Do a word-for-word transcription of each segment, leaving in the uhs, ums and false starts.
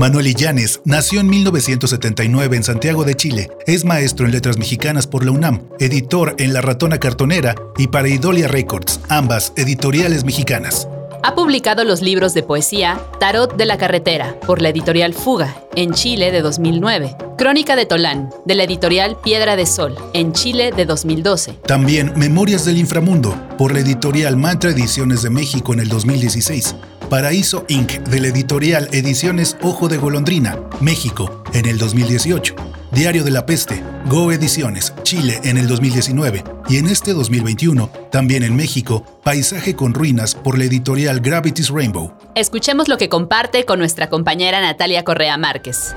Manuel Illanes nació en mil novecientos setenta y nueve en Santiago de Chile. Es maestro en letras mexicanas por la UNAM, editor en La Ratona Cartonera y para Idolia Records, ambas editoriales mexicanas. Ha publicado los libros de poesía Tarot de la Carretera, por la editorial Fuga, en Chile de dos mil nueve. Crónica de Tolán, de la editorial Piedra de Sol, en Chile de dos mil doce. También Memorias del Inframundo, por la editorial Mantra Ediciones de México en el dos mil dieciséis. Paraíso incorporated, de la editorial Ediciones Ojo de Golondrina, México, en el dos mil dieciocho. Diario de la Peste, Go Ediciones, Chile, en el dos mil diecinueve. Y en este dos mil veintiuno, también en México, Paisaje con Ruinas, por la editorial Gravity's Rainbow. Escuchemos lo que comparte con nuestra compañera Natalia Correa Márquez.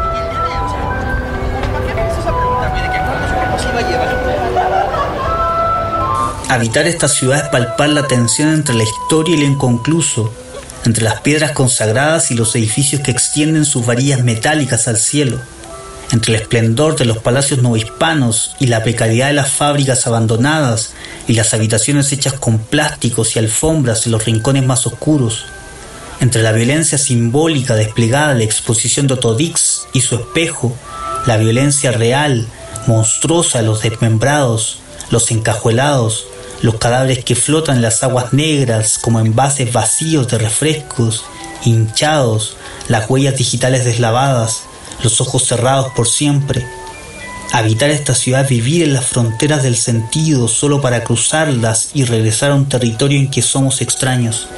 Habitar esta ciudad es palpar la tensión entre la historia y lo inconcluso, entre las piedras consagradas y los edificios que extienden sus varillas metálicas al cielo, entre el esplendor de los palacios novohispanos y la precariedad de las fábricas abandonadas y las habitaciones hechas con plásticos y alfombras en los rincones más oscuros, entre la violencia simbólica desplegada en la exposición de Otto Dix y su espejo, la violencia real, monstruosa de los desmembrados, los encajuelados, los cadáveres que flotan en las aguas negras como envases vacíos de refrescos, hinchados, las huellas digitales deslavadas, los ojos cerrados por siempre. Habitar esta ciudad es vivir en las fronteras del sentido solo para cruzarlas y regresar a un territorio en que somos extraños.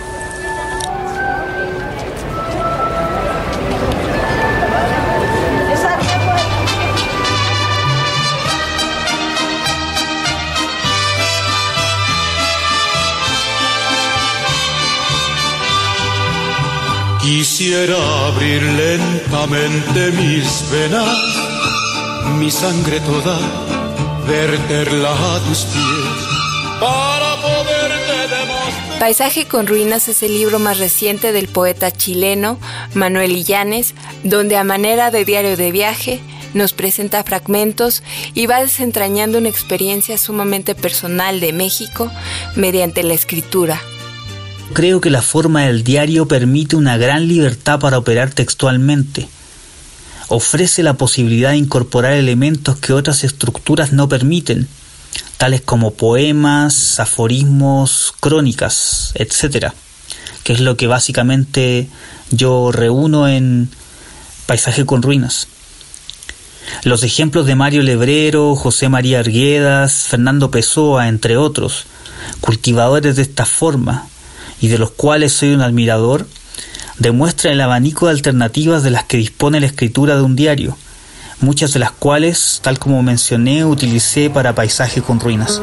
Quisiera abrir lentamente mis venas, mi sangre toda, verterla a tus pies, para poderte demostrar. Paisaje con Ruinas es el libro más reciente del poeta chileno Manuel Illanes, donde a manera de diario de viaje nos presenta fragmentos y va desentrañando una experiencia sumamente personal de México mediante la escritura. Creo que la forma del diario permite una gran libertad para operar textualmente. Ofrece la posibilidad de incorporar elementos que otras estructuras no permiten, tales como poemas, aforismos, crónicas, etcétera, que es lo que básicamente yo reúno en Paisaje con Ruinas. Los ejemplos de Mario Lebrero, José María Arguedas, Fernando Pessoa, entre otros, cultivadores de esta forma, y de los cuales soy un admirador, demuestra el abanico de alternativas de las que dispone la escritura de un diario, muchas de las cuales, tal como mencioné, utilicé para Paisaje con Ruinas.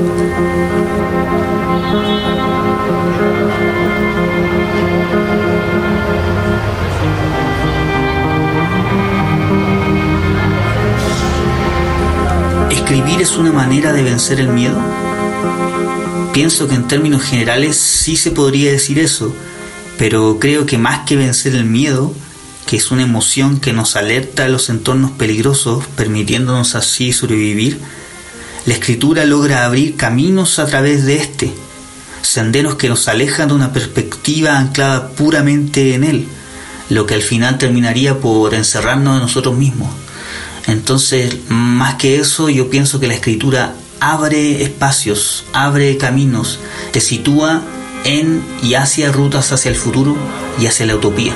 ¿Escribir es una manera de vencer el miedo? Pienso que en términos generales sí se podría decir eso, pero creo que más que vencer el miedo, que es una emoción que nos alerta de los entornos peligrosos, permitiéndonos así sobrevivir, la escritura logra abrir caminos a través de este, senderos que nos alejan de una perspectiva anclada puramente en él, lo que al final terminaría por encerrarnos en nosotros mismos. Entonces, más que eso, yo pienso que la escritura abre espacios, abre caminos, te sitúa en y hacia rutas hacia el futuro y hacia la utopía.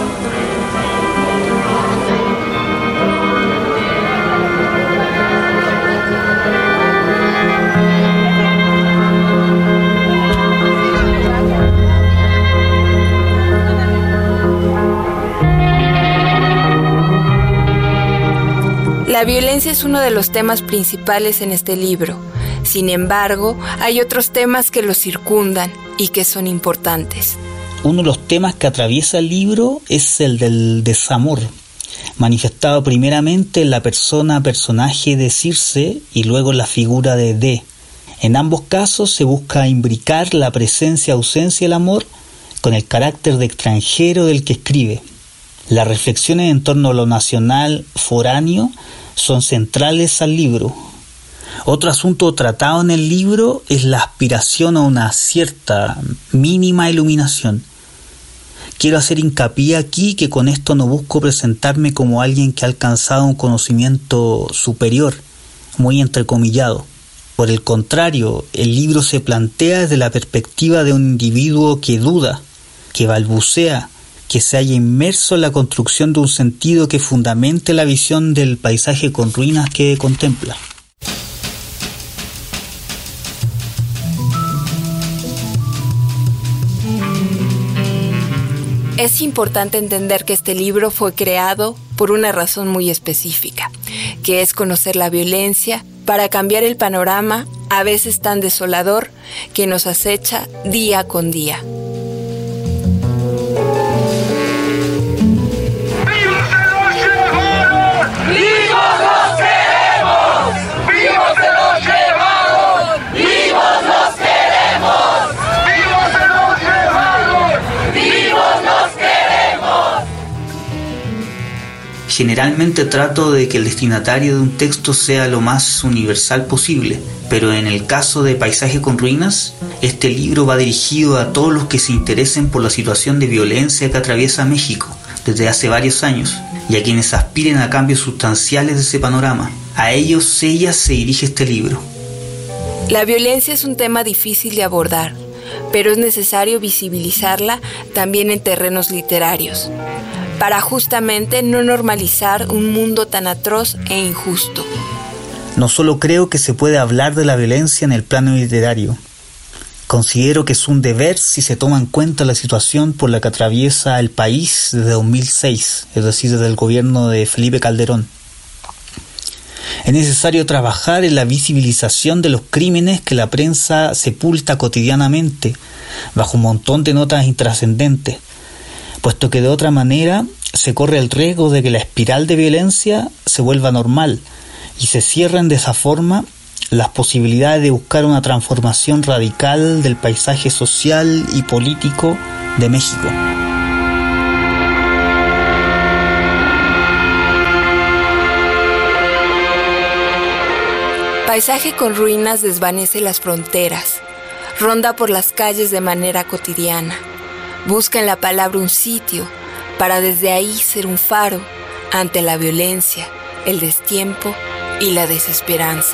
La violencia es uno de los temas principales en este libro. Sin embargo, hay otros temas que lo circundan y que son importantes. Uno de los temas que atraviesa el libro es el del desamor, manifestado primeramente en la persona personaje de Circe y luego en la figura de D. En ambos casos se busca imbricar la presencia-ausencia del amor con el carácter de extranjero del que escribe. Las reflexiones en torno a lo nacional foráneo son centrales al libro. Otro asunto tratado en el libro es la aspiración a una cierta mínima iluminación, Quiero hacer hincapié aquí que con esto no busco presentarme como alguien que ha alcanzado un conocimiento superior, muy entrecomillado. Por el contrario, el libro se plantea desde la perspectiva de un individuo que duda, que balbucea, que se halla inmerso en la construcción de un sentido que fundamente la visión del paisaje con ruinas que contempla. Es importante entender que este libro fue creado por una razón muy específica, que es conocer la violencia para cambiar el panorama, a veces tan desolador, que nos acecha día con día. Generalmente trato de que el destinatario de un texto sea lo más universal posible, pero en el caso de Paisaje con Ruinas, este libro va dirigido a todos los que se interesen por la situación de violencia que atraviesa México desde hace varios años, y a quienes aspiren a cambios sustanciales de ese panorama. A ellos, ellas se dirige este libro. La violencia es un tema difícil de abordar, pero es necesario visibilizarla también en terrenos literarios, para justamente no normalizar un mundo tan atroz e injusto. No solo creo que se puede hablar de la violencia en el plano literario, considero que es un deber si se toma en cuenta la situación por la que atraviesa el país desde dos mil seis, es decir, desde el gobierno de Felipe Calderón. Es necesario trabajar en la visibilización de los crímenes que la prensa sepulta cotidianamente, bajo un montón de notas intrascendentes, puesto que de otra manera se corre el riesgo de que la espiral de violencia se vuelva normal y se cierren de esa forma las posibilidades de buscar una transformación radical del paisaje social y político de México. Paisaje con Ruinas desvanece las fronteras, ronda por las calles de manera cotidiana. Busca en la palabra un sitio para desde ahí ser un faro ante la violencia, el destiempo y la desesperanza.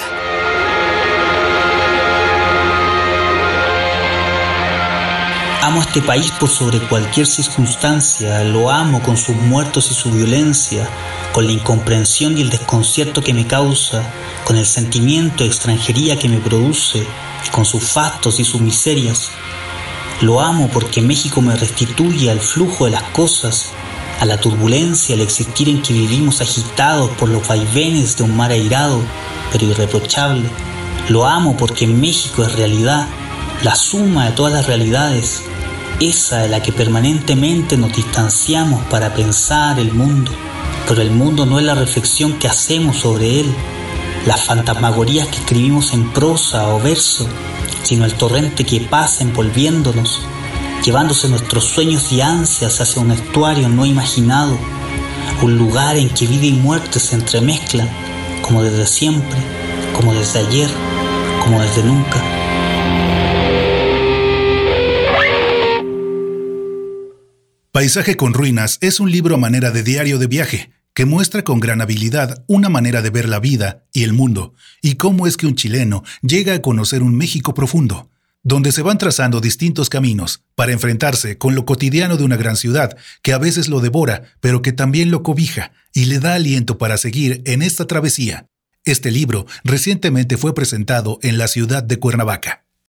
Amo este país por sobre cualquier circunstancia, lo amo con sus muertos y su violencia, con la incomprensión y el desconcierto que me causa, con el sentimiento de extranjería que me produce, con sus fastos y sus miserias. Lo amo porque México me restituye al flujo de las cosas, a la turbulencia, al existir en que vivimos agitados por los vaivenes de un mar airado, pero irreprochable. Lo amo porque México es realidad, la suma de todas las realidades, esa de la que permanentemente nos distanciamos para pensar el mundo. Pero el mundo no es la reflexión que hacemos sobre él, las fantasmagorías que escribimos en prosa o verso, sino el torrente que pasa envolviéndonos, llevándose nuestros sueños y ansias hacia un estuario no imaginado, un lugar en que vida y muerte se entremezclan, como desde siempre, como desde ayer, como desde nunca. Paisaje con Ruinas es un libro a manera de diario de viaje, que muestra con gran habilidad una manera de ver la vida y el mundo, y cómo es que un chileno llega a conocer un México profundo, donde se van trazando distintos caminos para enfrentarse con lo cotidiano de una gran ciudad que a veces lo devora, pero que también lo cobija y le da aliento para seguir en esta travesía. Este libro recientemente fue presentado en la ciudad de Cuernavaca.